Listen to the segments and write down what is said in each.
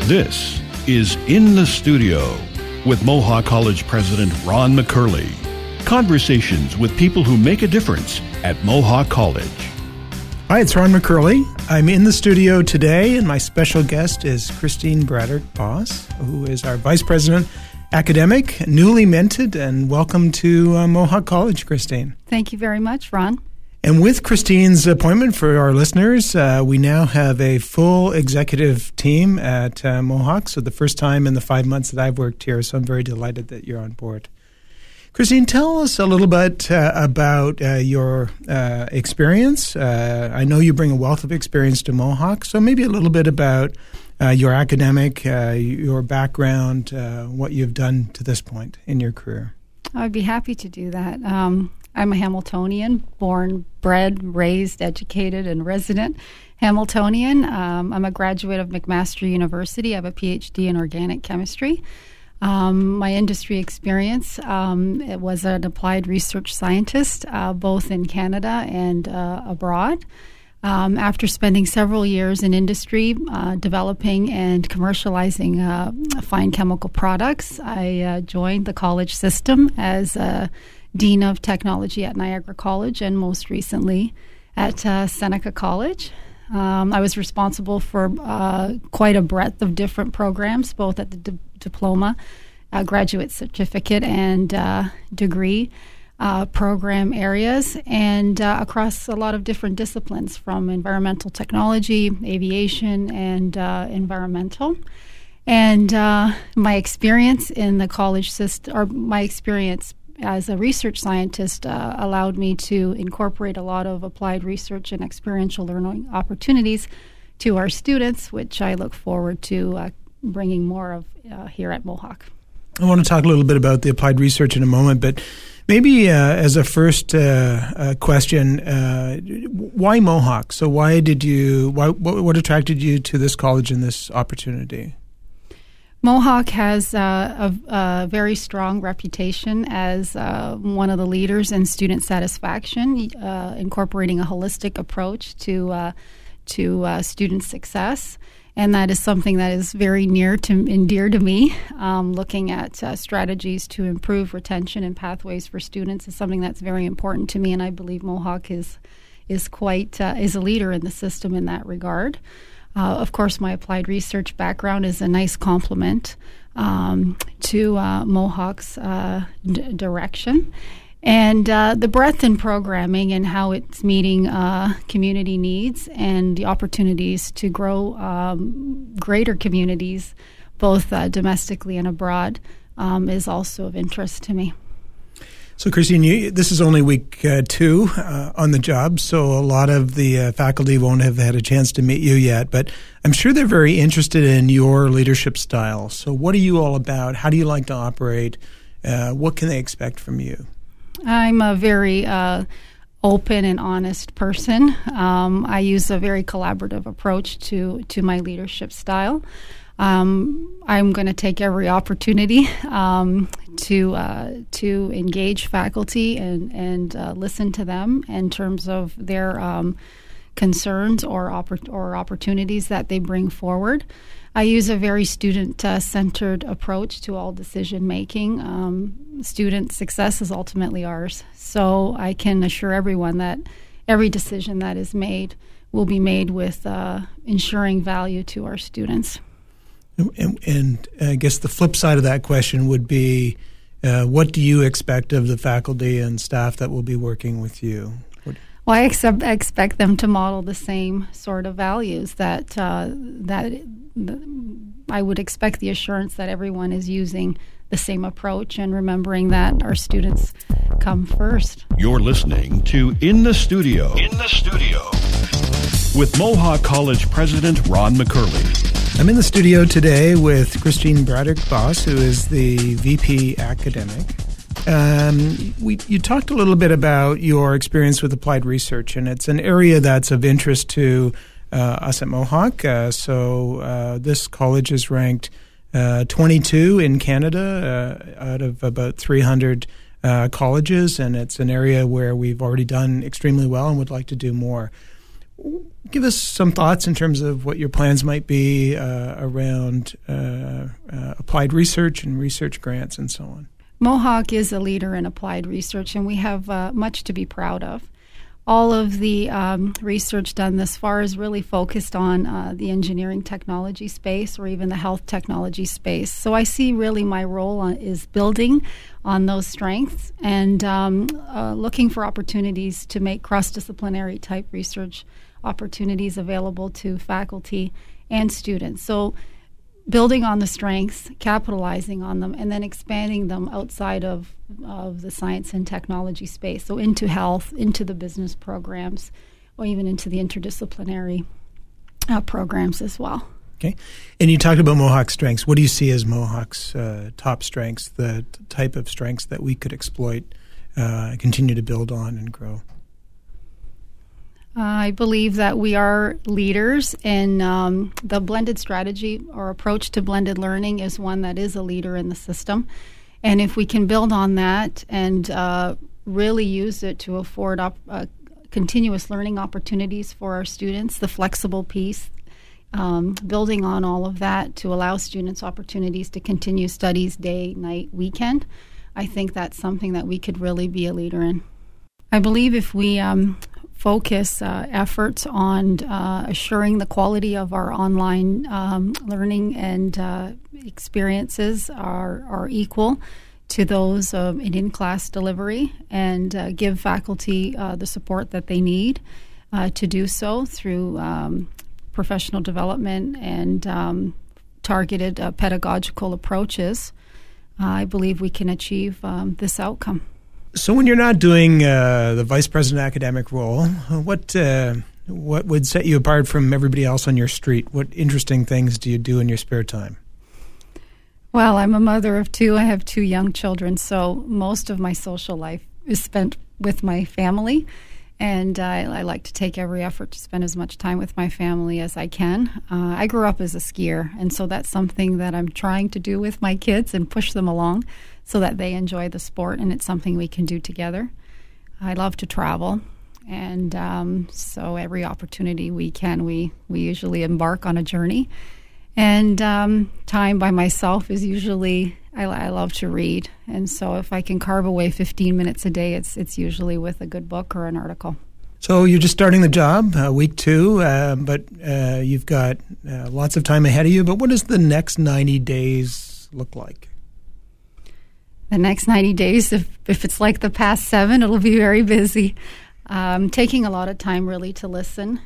This is In the Studio with Mohawk College President Ron McCurley. Conversations with people who make a difference at Mohawk College. Hi, it's Ron McCurley. I'm in the studio today, and my special guest is Christine Braddock-Boss, who is our Vice President Academic, newly minted, and welcome to Mohawk College, Christine. Thank you very much, Ron. And with Christine's appointment, for our listeners, we now have a full executive team at Mohawk. So the first time in the 5 months that I've worked here, so I'm very delighted that you're on board. Christine, tell us a little bit about your experience. I know you bring a wealth of experience to Mohawk, so maybe a little bit about your academic, your background, what you've done to this point in your career. I'd be happy to do that. I'm a Hamiltonian, born, bred, raised, educated, and resident Hamiltonian. I'm a graduate of McMaster University. I have a PhD in organic chemistry. My industry experience, it was an applied research scientist, both in Canada and abroad. After spending several years in industry developing and commercializing fine chemical products, I joined the college system as a Dean of Technology at Niagara College and most recently at Seneca College. I was responsible for quite a breadth of different programs, both at the diploma, graduate certificate, and degree program areas, and across a lot of different disciplines from environmental technology, aviation, and environmental. And my experience in the college system, or my experience as a research scientist, allowed me to incorporate a lot of applied research and experiential learning opportunities to our students, which I look forward to bringing more of here at Mohawk. I want to talk a little bit about the applied research in a moment, but maybe as a first question, why Mohawk? So why did you? What attracted you to this college and this opportunity? Mohawk has a very strong reputation as one of the leaders in student satisfaction, incorporating a holistic approach to student success. And that is something that is very near to and dear to me. Looking at strategies to improve retention and pathways for students is something that's very important to me, and I believe Mohawk is a leader in the system in that regard. Of course, my applied research background is a nice complement to Mohawk's direction. And the breadth in programming and how it's meeting community needs and the opportunities to grow greater communities, both domestically and abroad, is also of interest to me. So, Christine, this is only week 2 on the job, so a lot of the faculty won't have had a chance to meet you yet, but I'm sure they're very interested in your leadership style. So what are you all about? How do you like to operate? What can they expect from you? I'm a very open and honest person. I use a very collaborative approach to my leadership style. I'm going to take every opportunity to engage faculty and listen to them in terms of their concerns or opportunities that they bring forward. I use a very student-centered approach to all decision-making. Student success is ultimately ours, so I can assure everyone that every decision that is made will be made with ensuring value to our students. And I guess the flip side of that question would be, what do you expect of the faculty and staff that will be working with you? Well, I expect them to model the same sort of values that I would expect the assurance that everyone is using the same approach and remembering that our students come first. You're listening to In the Studio. In the Studio with Mohawk College President Ron McCurley. I'm in the studio today with Christine Braddock-Boss, who is the VP Academic. You talked a little bit about your experience with applied research, and it's an area that's of interest to us at Mohawk. So this college is ranked 22 in Canada out of about 300 colleges, and it's an area where we've already done extremely well and would like to do more. give us some thoughts in terms of what your plans might be around applied research and research grants and so on. Mohawk is a leader in applied research, and we have much to be proud of. All of the research done thus far is really focused on the engineering technology space or even the health technology space. So I see really my role is building on those strengths and looking for opportunities to make cross-disciplinary type research opportunities available to faculty and students. So building on the strengths, capitalizing on them, and then expanding them outside of the science and technology space, so into health, into the business programs, or even into the interdisciplinary programs as well. Okay. And you talked about Mohawk's strengths. What do you see as Mohawk's top strengths, the type of strengths that we could exploit, continue to build on and grow? I believe that we are leaders in the blended strategy or approach to blended learning is one that is a leader in the system. And if we can build on that and really use it to afford continuous learning opportunities for our students, the flexible piece, building on all of that to allow students opportunities to continue studies day, night, weekend, I think that's something that we could really be a leader in. I believe if we focus efforts on assuring the quality of our online learning and experiences are equal to those in-class delivery and give faculty the support that they need to do so through professional development and targeted pedagogical approaches, I believe we can achieve this outcome. So when you're not doing the vice president academic role, what would set you apart from everybody else on your street? What interesting things do you do in your spare time? Well, I'm a mother of two. I have 2 young children, so most of my social life is spent with my family, and I like to take every effort to spend as much time with my family as I can. I grew up as a skier, and so that's something that I'm trying to do with my kids and push them along so that they enjoy the sport, and it's something we can do together. I love to travel, and so every opportunity we can, we usually embark on a journey. And time by myself is usually, I love to read, and so if I can carve away 15 minutes a day, it's usually with a good book or an article. So you're just starting the job, week 2, but you've got lots of time ahead of you. But what does the next 90 days look like? The next 90 days, if it's like the past 7, it'll be very busy. Taking a lot of time really to listen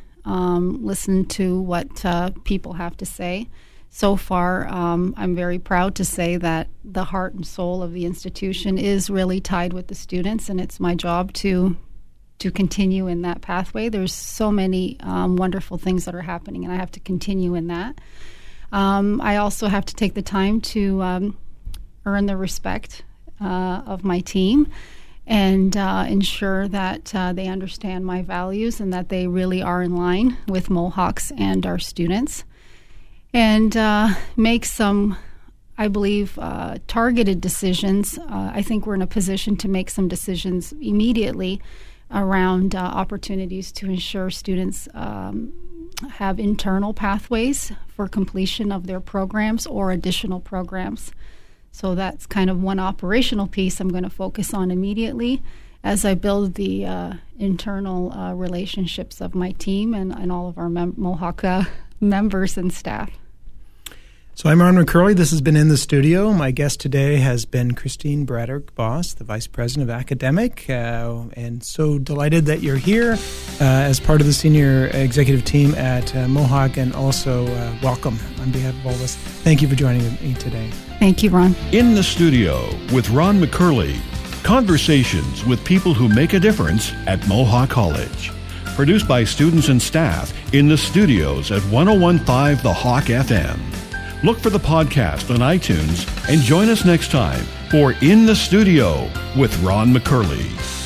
to what people have to say. So far, I'm very proud to say that the heart and soul of the institution is really tied with the students, and it's my job to continue in that pathway. There's so many wonderful things that are happening, and I have to continue in that. I also have to take the time to earn the respect of my team and ensure that they understand my values and that they really are in line with Mohawks and our students, and make some, I believe, targeted decisions. I think we're in a position to make some decisions immediately around opportunities to ensure students have internal pathways for completion of their programs or additional programs. So that's kind of one operational piece I'm going to focus on immediately as I build the internal relationships of my team and all of our Mohawk members and staff. So I'm Ron McCurley. This has been In the Studio. My guest today has been Christine Braddock-Boss, the Vice President of Academic, and so delighted that you're here as part of the senior executive team at Mohawk, and also welcome on behalf of all of us. Thank you for joining me today. Thank you, Ron. In the Studio with Ron McCurley. Conversations with people who make a difference at Mohawk College. Produced by students and staff in the studios at 101.5 The Hawk FM. Look for the podcast on iTunes and join us next time for In the Studio with Ron McCurley.